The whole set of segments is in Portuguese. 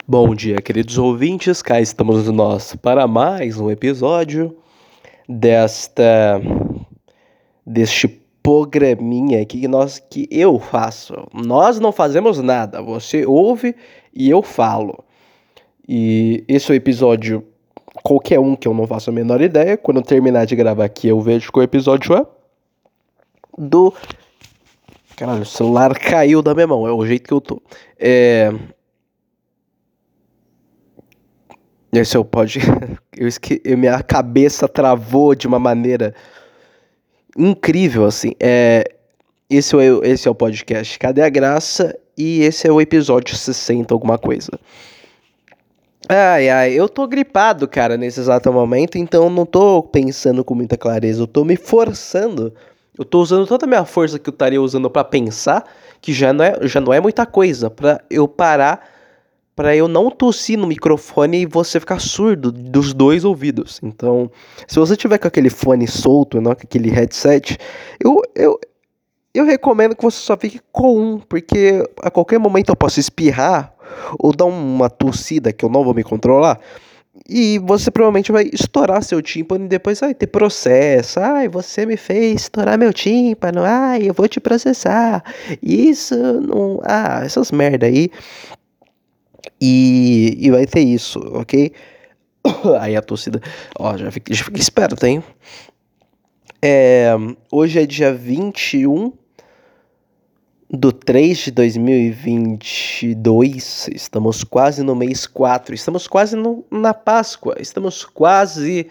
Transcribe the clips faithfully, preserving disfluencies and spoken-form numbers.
Bom dia, queridos ouvintes, cá estamos nós para mais um episódio desta deste programinha aqui que nós que eu faço. Nós não fazemos nada, você ouve e eu falo. E esse é o episódio qualquer um que eu não faço a menor ideia. Quando eu terminar de gravar aqui, eu vejo qual episódio é do Caralho, o celular caiu da minha mão, é o jeito que eu tô. É Esse é o pod. Eu esque... Minha cabeça travou de uma maneira incrível, assim. É... Esse, é o... esse é o podcast Cadê a Graça? E esse é o episódio sessenta, alguma coisa. Ai, ai, eu tô gripado, cara, nesse exato momento, então não tô pensando com muita clareza. Eu tô me forçando. Eu tô usando toda a minha força que eu estaria usando pra pensar, que já não é, já não é muita coisa, pra eu parar. Pra eu não tossir no microfone e você ficar surdo dos dois ouvidos. Então, se você tiver com aquele fone solto, não com aquele headset, eu, eu, eu recomendo que você só fique com um, porque a qualquer momento eu posso espirrar ou dar uma tossida que eu não vou me controlar. E você provavelmente vai estourar seu tímpano e depois vai ter processo. Ai, você me fez estourar meu tímpano. Ai, eu vou te processar. Isso não. Ah, essas merda aí. E, e vai ter isso, ok? Aí a torcida, ó, já fica, já fica esperto, hein? É, hoje é dia vinte e um de três de dois mil e vinte e dois, estamos quase no mês quatro, estamos quase no, na Páscoa, estamos quase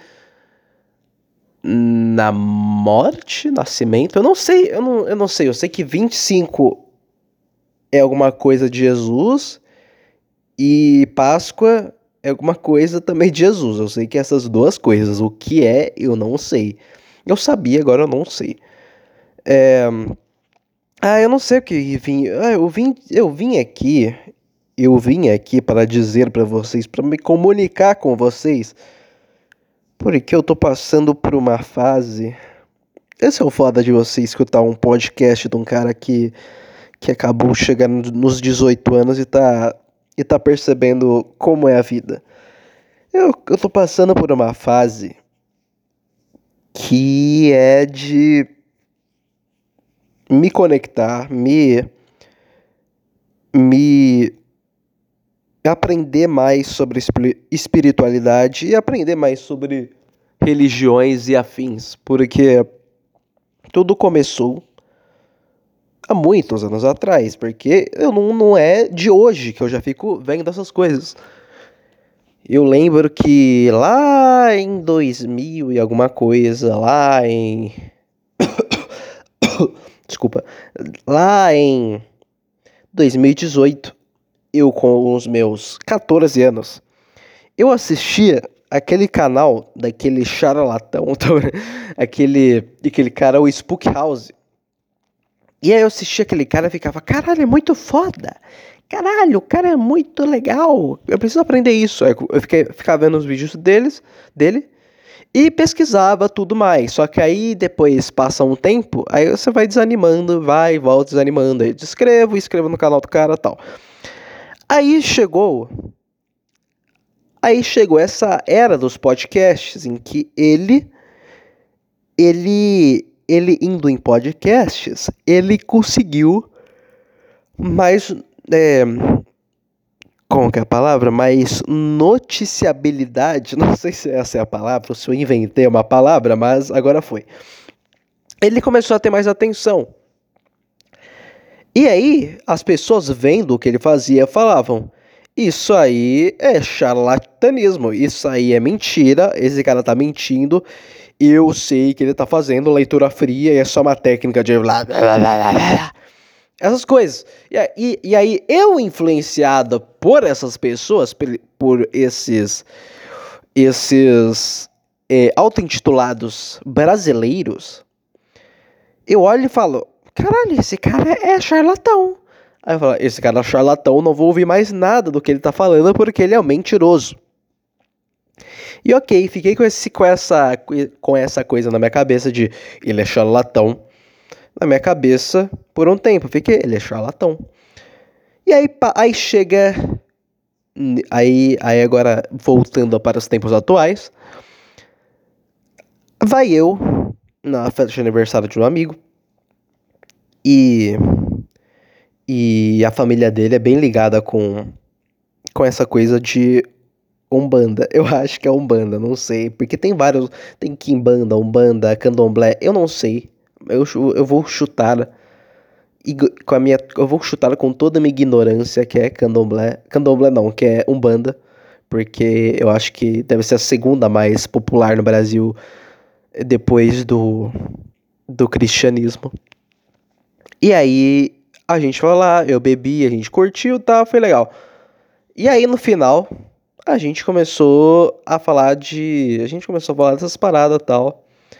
na morte, nascimento, eu não sei, eu não, eu não sei, eu sei que vinte e cinco é alguma coisa de Jesus e Páscoa é alguma coisa também de Jesus. Eu sei que essas duas coisas, o que é, eu não sei. Eu sabia, agora eu não sei. É... Ah, eu não sei o que vim. Ah, eu vim, eu vim aqui, eu vim aqui para dizer para vocês, para me comunicar com vocês, porque eu tô passando por uma fase. Esse é o foda de você escutar um podcast de um cara que que acabou chegando nos dezoito anos e tá e tá percebendo como é a vida. Eu, eu tô passando por uma fase que é de me conectar, me, me aprender mais sobre espiritualidade e aprender mais sobre religiões e afins, porque tudo começou há muitos anos atrás, porque eu não, não é de hoje que eu já fico vendo essas coisas. Eu lembro que lá em dois mil e alguma coisa, lá em desculpa, lá em dois mil e dezoito, eu com os meus catorze anos, eu assistia aquele canal daquele charlatão, aquele, aquele cara, o Spook House. E aí eu assistia aquele cara e ficava, caralho, é muito foda. Caralho, o cara é muito legal. Eu preciso aprender isso. Aí eu fiquei, ficava vendo os vídeos deles, dele e pesquisava tudo mais. Só que aí depois passa um tempo, aí você vai desanimando, vai e volta desanimando. Aí eu escrevo, escrevo no canal do cara e tal. Aí chegou. Aí chegou essa era dos podcasts em que ele. Ele. Ele indo em podcasts, ele conseguiu mais. É, como que é a palavra? Mais noticiabilidade. Não sei se essa é a palavra, ou se eu inventei uma palavra, mas agora foi. Ele começou a ter mais atenção. E aí, as pessoas vendo o que ele fazia falavam: isso aí é charlatanismo, isso aí é mentira, esse cara tá mentindo, eu sei que ele tá fazendo leitura fria e é só uma técnica de essas coisas. E, e, e aí, eu influenciado por essas pessoas, por esses, esses é, auto-intitulados brasileiros, eu olho e falo, caralho, esse cara é charlatão. Aí eu falo, esse cara é charlatão, não vou ouvir mais nada do que ele tá falando porque ele é um mentiroso. E ok, fiquei com, esse, com, essa, com essa coisa na minha cabeça de ele é charlatão. Na minha cabeça por um tempo, fiquei, ele é charlatão. E aí, aí chega Aí, aí agora, voltando para os tempos atuais, vai eu na festa de aniversário de um amigo e, e a família dele é bem ligada com, com essa coisa de Umbanda. Eu acho que é Umbanda, não sei, porque tem vários, tem Quimbanda, Umbanda, Candomblé, eu não sei. Eu, chu- eu vou chutar ig- com a minha, eu vou chutar com toda a minha ignorância que é Candomblé, Candomblé não, que é Umbanda, porque eu acho que deve ser a segunda mais popular no Brasil depois do, do cristianismo. E aí a gente foi lá, eu bebi, a gente curtiu, tá, foi legal. E aí no final a gente começou a falar de, a gente começou a falar dessas paradas, tal.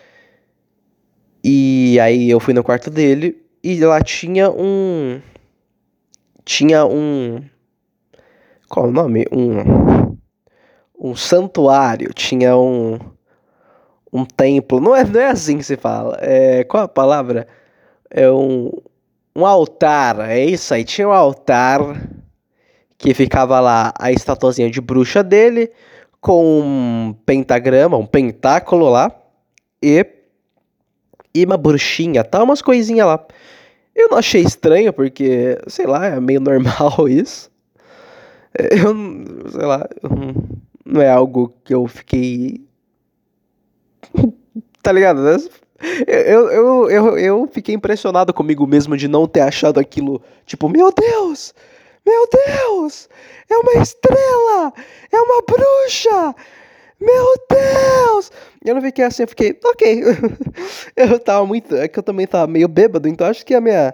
E aí eu fui no quarto dele e lá tinha um tinha um qual é o nome? Um um santuário, tinha um um templo. Não é, não é assim que se fala. É, qual a palavra? É um um altar, é isso aí. Tinha um altar que ficava lá a estatuazinha de bruxa dele, com um pentagrama, um pentáculo lá, e, e uma bruxinha, tá? Umas coisinhas lá. Eu não achei estranho, porque, sei lá, é meio normal isso. Eu, sei lá, não é algo que eu fiquei. Tá ligado? Eu, eu, eu, eu fiquei impressionado comigo mesmo de não ter achado aquilo, tipo, meu Deus! Meu Deus! É uma estrela! É uma bruxa! Meu Deus! Eu não fiquei assim, eu fiquei, ok. Eu tava muito. É que eu também tava meio bêbado, então acho que a minha.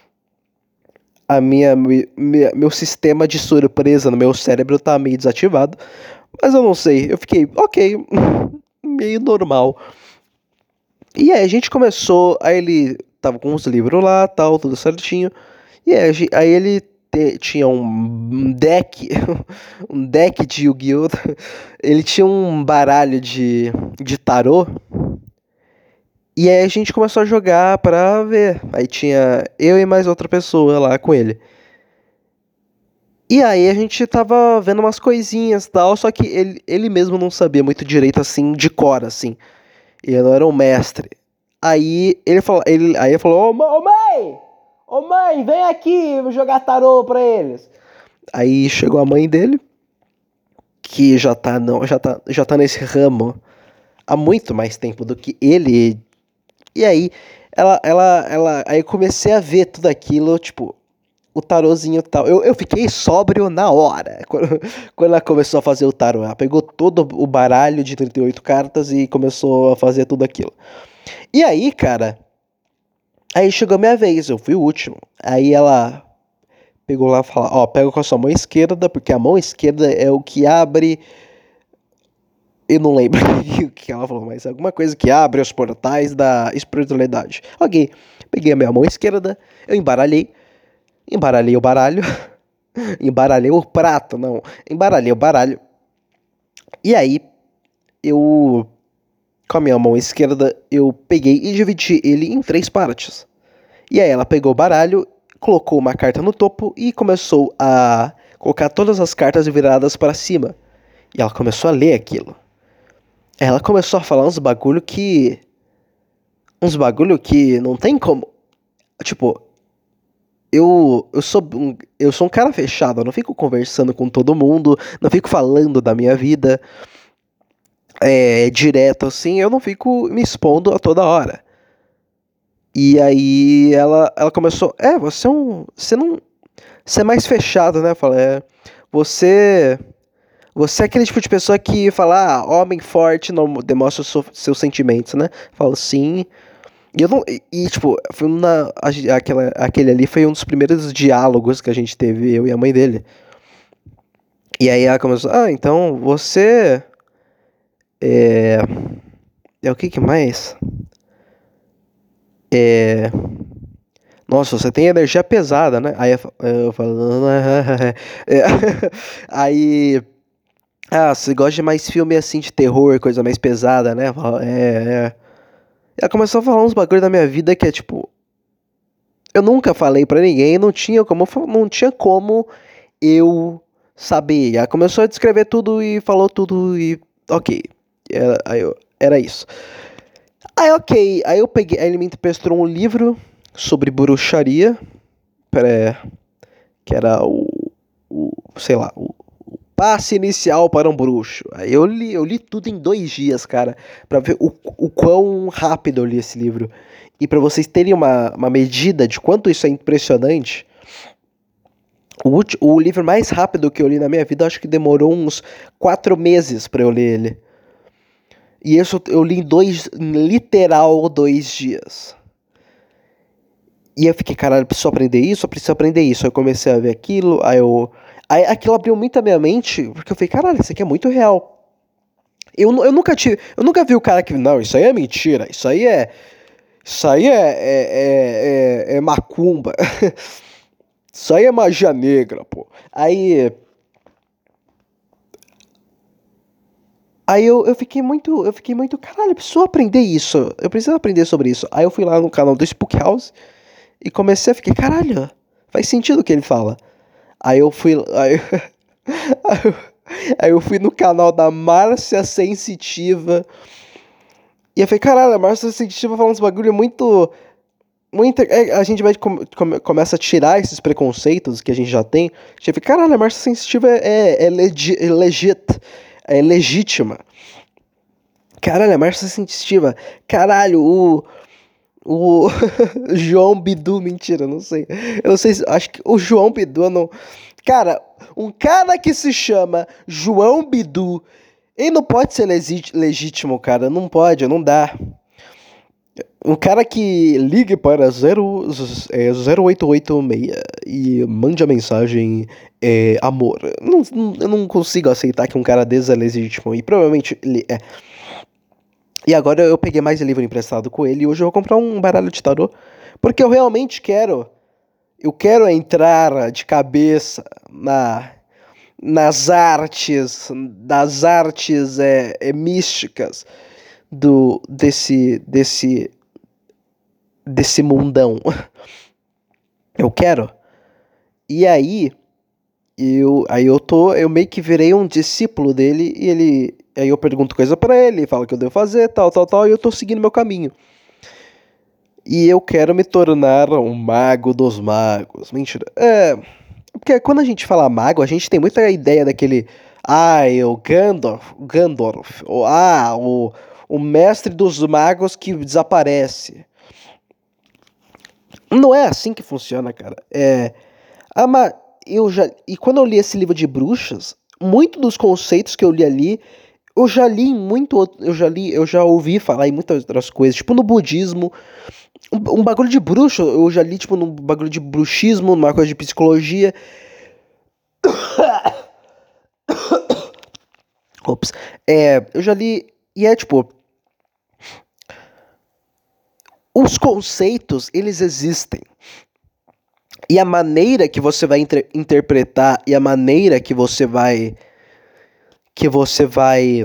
A minha, minha. Meu sistema de surpresa no meu cérebro tá meio desativado. Mas eu não sei. Eu fiquei, ok. Meio normal. E aí a gente começou. Aí ele tava com uns livros lá, tal, tudo certinho. E aí, a gen- aí ele te- tinha um deck, um deck de Yu-Gi-Oh! Ele tinha um baralho de, de tarô. E aí a gente começou a jogar pra ver. Aí tinha eu e mais outra pessoa lá com ele. E aí a gente tava vendo umas coisinhas e tal, só que ele, ele mesmo não sabia muito direito assim, de cor, assim. Ele não era um mestre. Aí ele falou, ele, aí ele falou, ô mã- ô, mãe! Ô mãe, vem aqui jogar tarô pra eles. Aí chegou a mãe dele, que já tá, não, já tá, já tá nesse ramo há muito mais tempo do que ele. E aí, ela, ela, ela, aí eu comecei a ver tudo aquilo, tipo, o tarozinho e tal. Eu, eu fiquei sóbrio na hora, quando, quando ela começou a fazer o tarô. Ela pegou todo o baralho de trinta e oito cartas e começou a fazer tudo aquilo. E aí, cara, aí chegou a minha vez, eu fui o último. Aí ela pegou lá e falou, ó, pega com a sua mão esquerda, porque a mão esquerda é o que abre. Eu não lembro o que ela falou, mas alguma coisa que abre os portais da espiritualidade. Ok, peguei a minha mão esquerda, eu embaralhei, embaralhei o baralho, embaralhei o prato, não, embaralhei o baralho. E aí, eu, com a minha mão esquerda, eu peguei e dividi ele em três partes. E aí ela pegou o baralho, colocou uma carta no topo e começou a colocar todas as cartas viradas para cima. E ela começou a ler aquilo. Ela começou a falar uns bagulho que. Uns bagulho que não tem como. Tipo, eu, eu sou um, eu sou um cara fechado, eu não fico conversando com todo mundo, não fico falando da minha vida é, direto assim, eu não fico me expondo a toda hora. E aí ela, ela começou, é, você é um. Você não. Você é mais fechado, né? Fala, é. Você. Você é aquele tipo de pessoa que fala, ah, homem forte não demonstra so- seus sentimentos, né? Falo, sim. E eu não. E, e, tipo, foi uma. a- Aquela, aquele ali foi um dos primeiros diálogos que a gente teve, eu e a mãe dele. E aí ela começou, ah, então você. É. É o que que mais? É. Nossa, você tem energia pesada, né? Aí eu fa- eu falo. É. Aí. Ah, você gosta de mais filme assim de terror, coisa mais pesada, né? Fala, é, é. Ela começou a falar uns bagulho da minha vida que é tipo. Eu nunca falei pra ninguém, não tinha como, fa- não tinha como eu saber. Ela começou a descrever tudo e falou tudo e ok. Era, aí eu, era isso. Aí ok, aí eu peguei, aí ele me emprestou um livro sobre bruxaria, pra, que era o, o sei lá, o, o passe inicial para um bruxo. Aí eu li, eu li tudo em dois dias, cara, pra ver o, o quão rápido eu li esse livro. E pra vocês terem uma, uma medida de quanto isso é impressionante, o, ulti- o livro mais rápido que eu li na minha vida, acho que demorou uns quatro meses pra eu ler ele. E isso eu li em dois, em literal dois dias. E eu fiquei, caralho, eu preciso aprender isso, eu preciso aprender isso. Aí eu comecei a ver aquilo, aí eu. Aí aquilo abriu muito a minha mente, porque eu falei, caralho, isso aqui é muito real. Eu, nu- eu nunca tive. Eu nunca vi o cara que. Não, isso aí é mentira, isso aí é. Isso aí é. É, é, é, é macumba. Isso aí é magia negra, pô. Aí. Aí eu, eu fiquei muito. Eu fiquei muito. Caralho, eu preciso aprender isso. Eu preciso aprender sobre isso. Aí eu fui lá no canal do Spook House e comecei a ficar, caralho, faz sentido o que ele fala. Aí eu fui. Aí, aí, eu, aí eu fui no canal da Márcia Sensitiva. E eu falei, caralho, a Márcia Sensitiva fala uns bagulho muito. Muito. É, a gente vai come, come- começa a tirar esses preconceitos que a gente já tem. A gente fica, caralho, a Márcia Sensitiva é, é, é, legi, é legit. É legítima. Caralho, a Márcia Sensitiva. Caralho, o. O João Bidu, mentira, não sei. Eu não sei se. Acho que o João Bidu não. Cara, um cara que se chama João Bidu, ele não pode ser legi- legítimo, cara. Não pode, não dá. Um cara que ligue para zero, é, zero oito oito seis e mande a mensagem é, amor. Não, não- eu não consigo aceitar que um cara desse é legítimo. E provavelmente ele é. E agora eu peguei mais livro emprestado com ele e hoje eu vou comprar um baralho de tarô. Porque eu realmente quero. Eu quero entrar de cabeça na, nas artes, das artes é, é, místicas do desse desse desse mundão. Eu quero. E aí eu aí eu tô, eu meio que virei um discípulo dele e ele aí eu pergunto coisa pra ele, fala o que eu devo fazer, tal, tal, tal, e eu tô seguindo meu caminho. E eu quero me tornar um mago dos magos. Mentira. É, porque quando a gente fala mago, a gente tem muita ideia daquele. Ah, o Gandalf. Gandalf. Ou, ah, o, o mestre dos magos que desaparece. Não é assim que funciona, cara. É. Ah, mas eu já. E quando eu li esse livro de bruxas, muito dos conceitos que eu li ali, eu já li em muito outro. Eu já li, eu já ouvi falar em muitas outras coisas. Tipo no budismo. Um, um bagulho de bruxo, eu já li, tipo, num bagulho de bruxismo, numa coisa de psicologia. Ops. É, eu já li. E é tipo. Os conceitos, eles existem. E a maneira que você vai inter- interpretar e a maneira que você vai. Que você vai.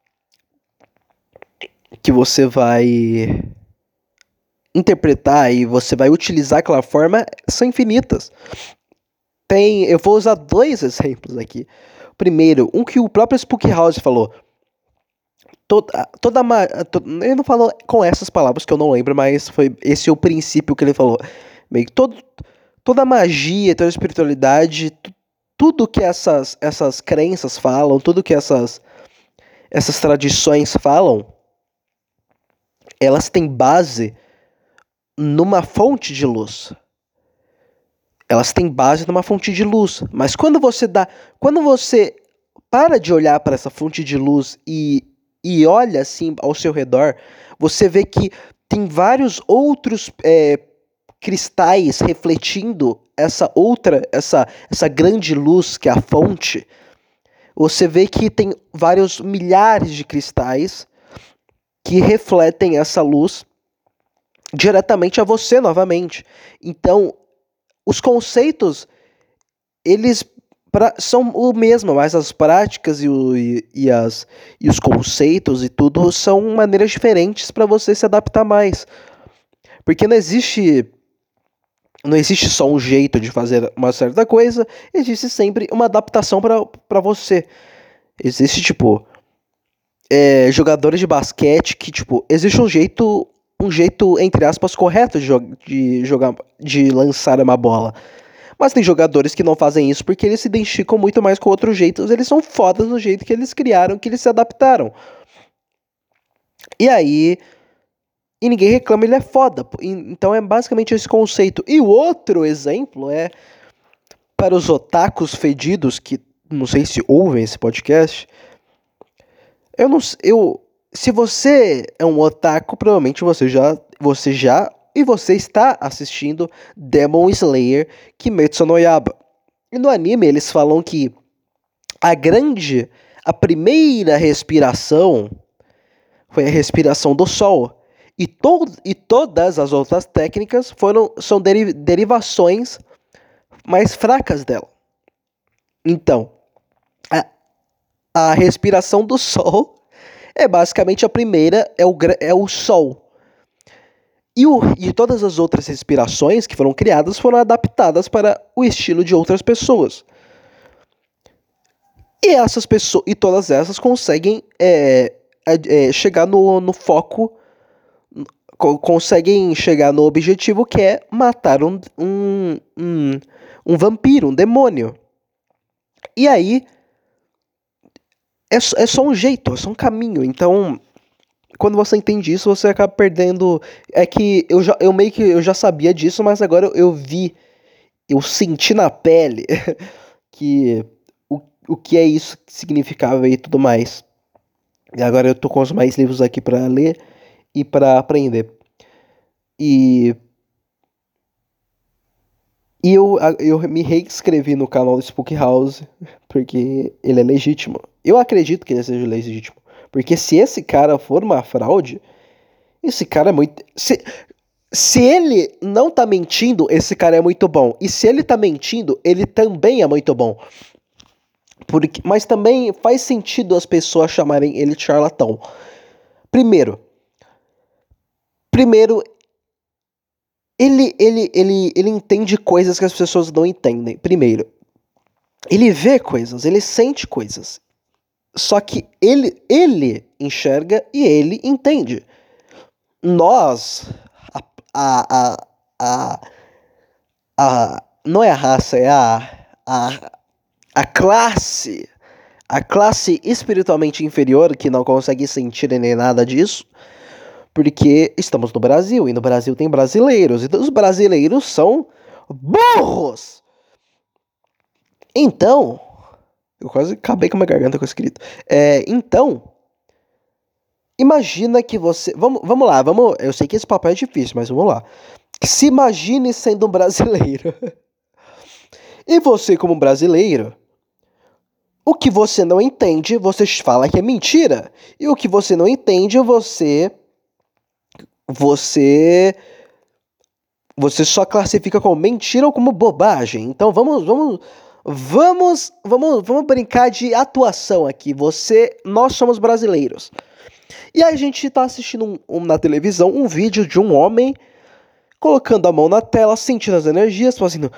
Que você vai interpretar e você vai utilizar aquela forma são infinitas. Tem. Eu vou usar dois exemplos aqui. Primeiro, um que o próprio Spook House falou. Toda, toda ma- to- ele não falou com essas palavras que eu não lembro, mas foi esse é o princípio que ele falou. Meio que todo, toda magia, toda espiritualidade, tu- tudo que essas, essas crenças falam, tudo que essas, essas tradições falam, elas têm base numa fonte de luz. Elas têm base numa fonte de luz. Mas quando você dá, quando você para de olhar para essa fonte de luz e, e olha assim ao seu redor, você vê que tem vários outros é, cristais refletindo essa outra, essa, essa grande luz que é a fonte. Você vê que tem vários milhares de cristais que refletem essa luz diretamente a você novamente. Então, os conceitos eles pra, são o mesmo, mas as práticas e, o, e, e, as, e os conceitos e tudo são maneiras diferentes para você se adaptar mais. Porque não existe Não existe só um jeito de fazer uma certa coisa, existe sempre uma adaptação pra pra você. Existe, tipo, é, jogadores de basquete que, tipo, existe um jeito, um jeito, entre aspas, correto de, jo- de jogar, de lançar uma bola. Mas tem jogadores que não fazem isso porque eles se identificam muito mais com outros jeitos, eles são fodas no jeito que eles criaram, que eles se adaptaram. E aí, e ninguém reclama, ele é foda. pô. E- Então é basicamente esse conceito. E o outro exemplo é para os otakus fedidos que não sei se ouvem esse podcast. Eu não s- eu Se você é um otaku, provavelmente você já você já e você está assistindo Demon Slayer Kimetsu no Yaiba. E no anime eles falam que a grande a primeira respiração foi a respiração do sol. E, to e todas as outras técnicas foram são deri derivações mais fracas dela. Então, a, a respiração do sol é basicamente a primeira, é o, é o sol. E, o, e todas as outras respirações que foram criadas foram adaptadas para o estilo de outras pessoas. E essas pessoas e todas essas conseguem é, é, chegar no, no foco, co conseguem chegar no objetivo que é matar um, um, um, um vampiro, um demônio. E aí é, é só um jeito, é só um caminho. Então, quando você entende isso, você acaba perdendo. É que eu, já, eu meio que eu já sabia disso, mas agora eu, eu vi, eu senti na pele que o, o que é isso que significava e tudo mais. E agora eu tô com os mais livros aqui pra ler e pra aprender. E, e eu, eu me reinscrevi no canal do Spook House, porque ele é legítimo. Eu acredito que ele seja legítimo. Porque se esse cara for uma fraude, esse cara é muito. Se, se ele não tá mentindo, esse cara é muito bom. E se ele tá mentindo, ele também é muito bom. Porque, mas também faz sentido as pessoas chamarem ele de charlatão. Primeiro, primeiro ele, ele, ele, ele entende coisas que as pessoas não entendem. Primeiro, ele vê coisas, ele sente coisas. Só que ele, ele enxerga e ele entende. Nós, a, a, a, a, a não é a raça, é a, a, a classe, a classe espiritualmente inferior que não consegue sentir nem nada disso, porque estamos no Brasil, e no Brasil tem brasileiros, e os brasileiros são burros. Então, eu quase acabei com a minha garganta com escrito. É, então, imagina que você. Vamos, vamos lá, vamos. Eu sei que esse papel é difícil, mas vamos lá. Se imagine sendo um brasileiro. E você, como brasileiro, o que você não entende, você fala que é mentira. E o que você não entende, você. Você. Você só classifica como mentira ou como bobagem. Então vamos. Vamos. Vamos, vamos, vamos brincar de atuação aqui. Você, nós somos brasileiros. E aí a gente tá assistindo um, um, na televisão um vídeo de um homem colocando a mão na tela, sentindo as energias, fazendo.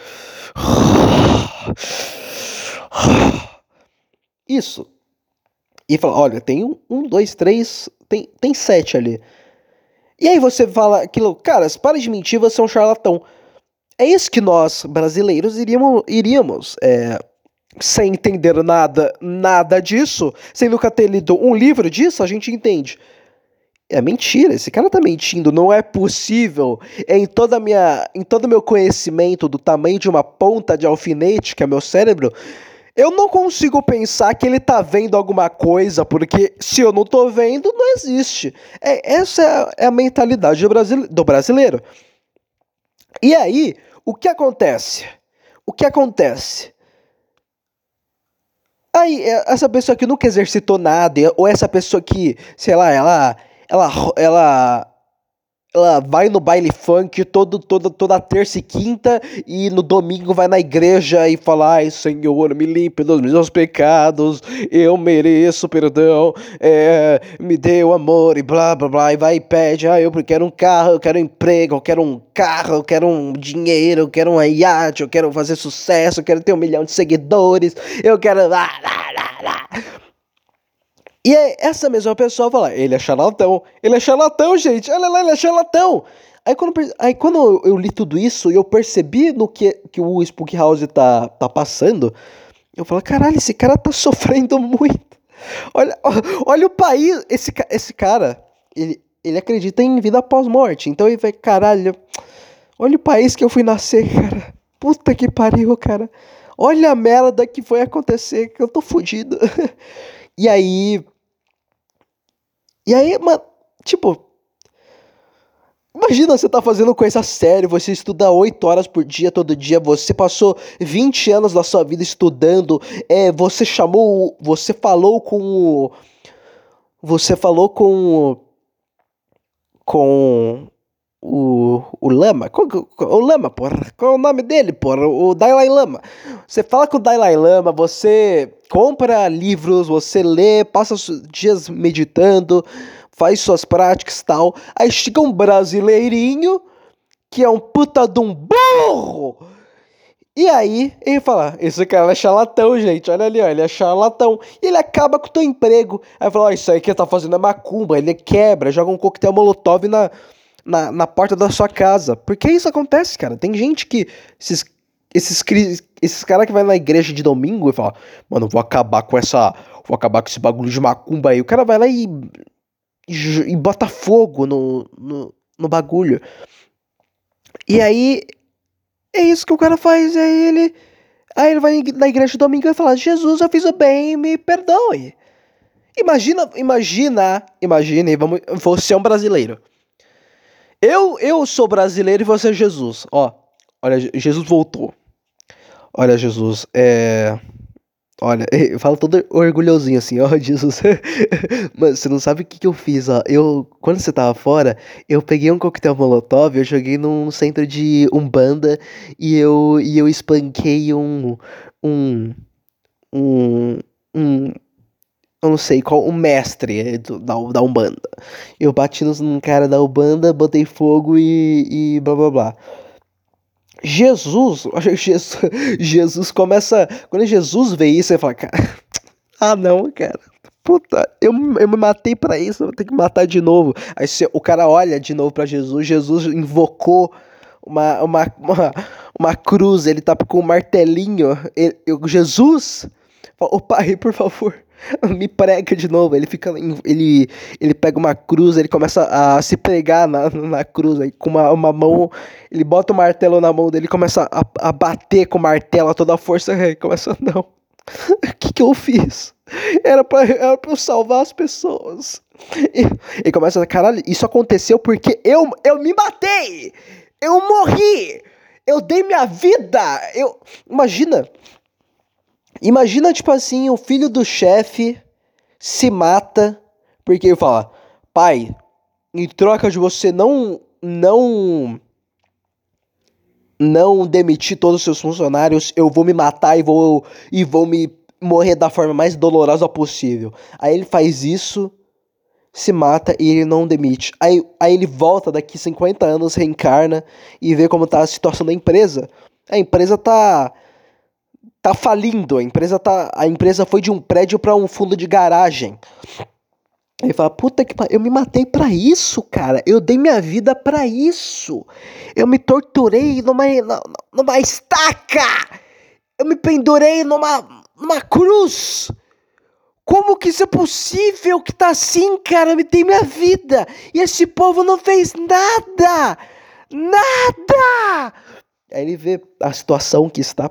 Isso. E fala, olha, tem um, um, dois, três, tem, tem sete ali. E aí você fala aquilo, cara, para de mentir, você é um charlatão. É isso que nós, brasileiros, iríamos, iríamos é, sem entender nada, nada disso, sem nunca ter lido um livro disso, a gente entende. É mentira, esse cara tá mentindo, não é possível. É em toda a minha, em todo o meu conhecimento do tamanho de uma ponta de alfinete, que é meu cérebro, eu não consigo pensar que ele tá vendo alguma coisa, porque se eu não tô vendo, não existe. É, essa é a, é a mentalidade do, brasile, do brasileiro. E aí, o que acontece? O que acontece? Aí, essa pessoa que nunca exercitou nada, ou essa pessoa que, sei lá, ela, ela, ela ela vai no baile funk todo, toda, toda terça e quinta, e no domingo vai na igreja e fala: ai, Senhor, me limpe dos meus pecados, eu mereço perdão, é, me dê o amor, e blá blá blá, e vai e pede: ah, eu quero um carro, eu quero um emprego, eu quero um carro, eu quero um dinheiro, eu quero um iate, eu quero fazer sucesso, eu quero ter um milhão de seguidores, eu quero... Lá, lá, lá, lá. E aí, essa mesma pessoa fala: ele é charlatão, ele é charlatão, gente, olha lá, ele é charlatão. Aí quando, aí quando eu, eu li tudo isso e eu percebi no que, que o Spook House tá, tá passando, eu falo: caralho, esse cara tá sofrendo muito. Olha, olha o país, esse, esse cara, ele, ele acredita em vida após morte, então ele vai: caralho, olha o país que eu fui nascer, cara, puta que pariu, cara, olha a merda que foi acontecer, que eu tô fudido. E aí... E aí, mano, tipo... Imagina você tá fazendo coisa séria, você estuda oito horas por dia, todo dia, você passou vinte anos da sua vida estudando, é, você chamou... Você falou com o... Você falou com o... Com... O, o Lama, qual, o Lama, porra, qual é o nome dele, porra, o Dalai Lama. Você fala com o Dalai Lama, você compra livros, você lê, passa os dias meditando, faz suas práticas e tal. Aí chega um brasileirinho, que é um puta de um burro. E aí, ele fala: esse cara é charlatão, gente, olha ali, ó, ele é charlatão. E ele acaba com o teu emprego. Aí fala: ó, isso aí que ele tá fazendo é macumba, ele quebra, joga um coquetel molotov na... Na, na porta da sua casa. Porque isso acontece, cara. Tem gente que... Esses, esses, esses caras que vai na igreja de domingo e fala: mano, vou acabar com essa... Vou acabar com esse bagulho de macumba aí. O cara vai lá e... E, e bota fogo no, no, no bagulho. E aí... É isso que o cara faz. Aí ele... Aí ele vai na igreja de domingo e fala: Jesus, eu fiz o bem, me perdoe. Imagina... Imagina... Imagine... Vamos, você é um brasileiro. Eu, eu sou brasileiro e você é Jesus. Ó, olha, Jesus voltou. Olha, Jesus, é... Olha, eu falo todo orgulhosinho assim, ó, Jesus. Mas você não sabe o que, que eu fiz, ó. Eu, quando você tava fora, eu peguei um coquetel molotov, eu joguei num centro de Umbanda e eu, e eu espanquei um... Um... Um... um eu não sei qual, o mestre do, da, da Umbanda. Eu bati num cara da Umbanda, botei fogo e, e blá blá blá. Jesus, Jesus, Jesus começa... Quando Jesus vê isso, ele fala: cara, ah não, cara, puta, eu, eu me matei pra isso, eu vou ter que matar de novo. Aí você, o cara olha de novo pra Jesus, Jesus invocou uma, uma, uma, uma cruz, ele tá com um martelinho, ele, eu, Jesus, fala: ô pai, por favor, me prega de novo. Ele fica, ele, ele pega uma cruz, ele começa a se pregar na, na cruz, aí com uma, uma mão, ele bota o martelo na mão dele, começa a, a bater com o martelo a toda a força, aí começa: não, o que que eu fiz? Era pra, era pra eu salvar as pessoas. E, ele começa: caralho, isso aconteceu porque eu, eu me matei, eu morri, eu dei minha vida, eu, imagina... Imagina, tipo assim, o filho do chefe se mata porque ele fala: pai, em troca de você não, não, não demitir todos os seus funcionários, eu vou me matar e vou, e vou me morrer da forma mais dolorosa possível. Aí ele faz isso, se mata e ele não demite. Aí, aí ele volta daqui cinquenta anos, reencarna e vê como tá a situação da empresa. A empresa tá... Tá falindo, a empresa tá, a empresa foi de um prédio pra um fundo de garagem. Ele fala: puta que pariu, eu me matei pra isso, cara. Eu dei minha vida pra isso. Eu me torturei numa, numa estaca. Eu me pendurei numa, numa cruz. Como que isso é possível que tá assim, cara? Eu me dei minha vida. E esse povo não fez nada. Nada. Aí ele vê a situação que está...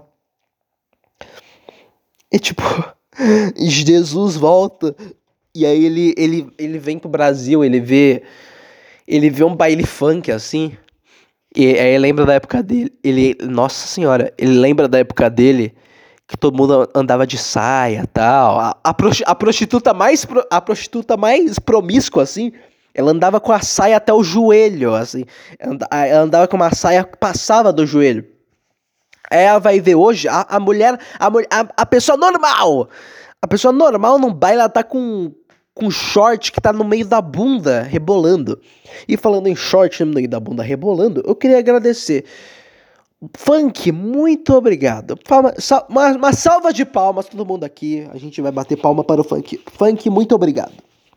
E tipo, Jesus volta, e aí ele, ele, ele vem pro Brasil, ele vê, ele vê um baile funk assim, e aí lembra da época dele, ele, nossa senhora, ele lembra da época dele, que todo mundo andava de saia e tal, a, a, prosti, a prostituta mais, a prostituta mais promíscua assim, Ela andava com a saia até o joelho, assim. Ela andava com uma saia que passava do joelho. Aí ela vai ver hoje, a, a mulher, a, a, a pessoa normal. A pessoa normal no baile, ela tá com, com short que tá no meio da bunda, rebolando. E falando em short no meio da bunda, rebolando, eu queria agradecer. Funk, muito obrigado. Palma, sal, uma, uma salva de palmas, todo mundo aqui. A gente vai bater palma para o Funk. Funk, muito obrigado.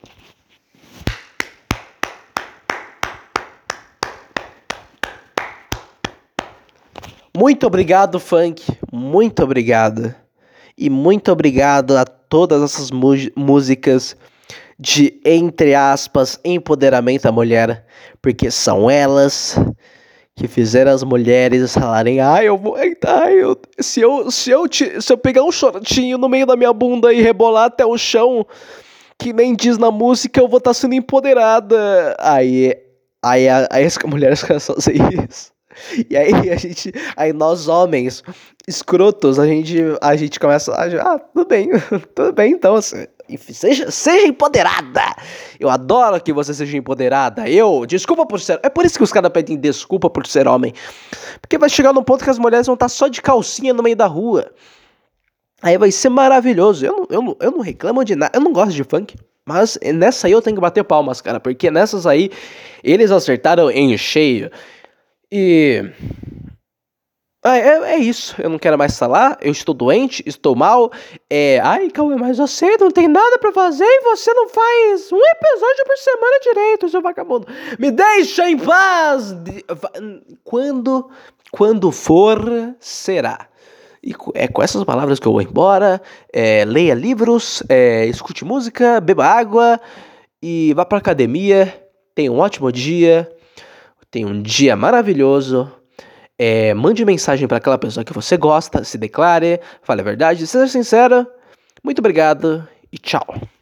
Muito obrigado, Funk. Muito obrigado. E muito obrigado a todas essas músicas de, entre aspas, empoderamento da mulher. Porque são elas que fizeram as mulheres falarem: ah, eu vou. Ah, eu, se, eu, se, eu te, se eu pegar um shortinho no meio da minha bunda e rebolar até o chão, que nem diz na música, eu vou estar tá sendo empoderada. Aí, aí, aí, aí as mulheres começam a fazer isso. E aí a gente, aí nós homens escrotos, a gente, a gente começa a, ah, tudo bem, tudo bem então, assim, seja, seja empoderada. Eu adoro que você seja empoderada. Eu, desculpa por ser, é por isso que os caras pedem desculpa por ser homem, porque vai chegar num ponto que as mulheres vão estar só de calcinha no meio da rua. Aí vai ser maravilhoso. Eu não, eu não, eu não reclamo de nada, eu não gosto de funk. Mas nessa aí eu tenho que bater palmas, cara, porque nessas aí eles acertaram em cheio. E ah, é, é isso, eu não quero mais falar, eu estou doente, estou mal, é, ai Cauê, mas você não tem nada pra fazer e você não faz um episódio por semana direito, seu vagabundo, me deixa em paz, quando, quando for, será. E é com essas palavras que eu vou embora, é, leia livros, é, escute música, beba água e vá pra academia, tenha um ótimo dia. Tenha um dia maravilhoso. É, mande mensagem para aquela pessoa que você gosta. Se declare. Fale a verdade. Seja sincero. Muito obrigado e tchau.